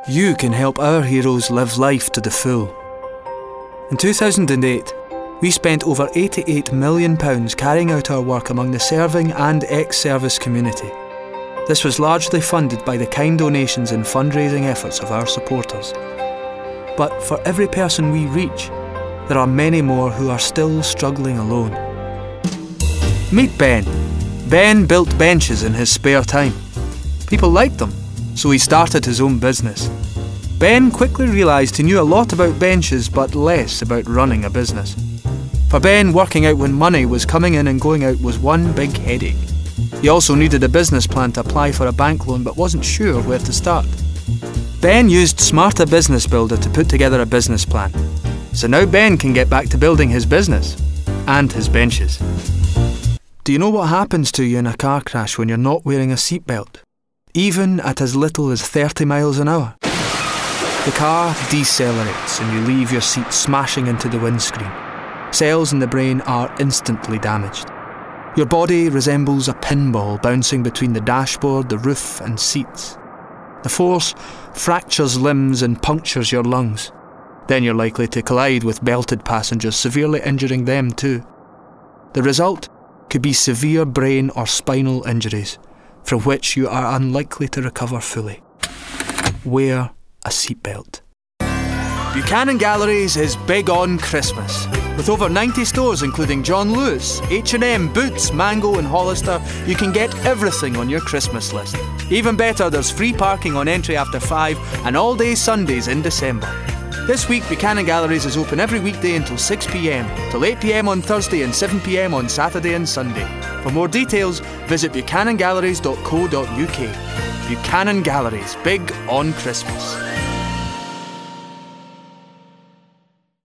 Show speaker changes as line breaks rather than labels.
you can help our heroes live life to the full. In 2008, we spent over £88 million carrying out our work among the serving and ex-service community. This was largely funded by the kind donations and fundraising efforts of our supporters. But for every person we reach, there are many more who are still struggling alone. Meet Ben. Ben built benches in his spare time. People liked them, so he started his own business. Ben quickly realised he knew a lot about benches but less about running a business. For Ben, working out when money was coming in and going out was one big headache. He also needed a business plan to apply for a bank loan but wasn't sure where to start. Ben used Smarter Business Builder to put together a business plan. So now Ben can get back to building his business and his benches. Do you know what happens to you in a car crash when you're not wearing a seatbelt? Even at as little as 30 miles an hour. The car decelerates and you leave your seat smashing into the windscreen. Cells in the brain are instantly damaged. Your body resembles a pinball bouncing between the dashboard, the roof and seats. The force fractures limbs and punctures your lungs. Then you're likely to collide with belted passengers, severely injuring them too. The result could be severe brain or spinal injuries, from which you are unlikely to recover fully. Wear a seatbelt. Buchanan Galleries is big on Christmas. With over 90 stores including John Lewis, H&M, Boots, Mango and Hollister, you can get everything on your Christmas list. Even better, there's free parking on entry after 5 and all day Sundays in December. This week, Buchanan Galleries is open every weekday until 6 p.m, till 8 p.m. on Thursday and 7 p.m. on Saturday and Sunday. For more details, visit buchanangalleries.co.uk. Buchanan Galleries, big on Christmas.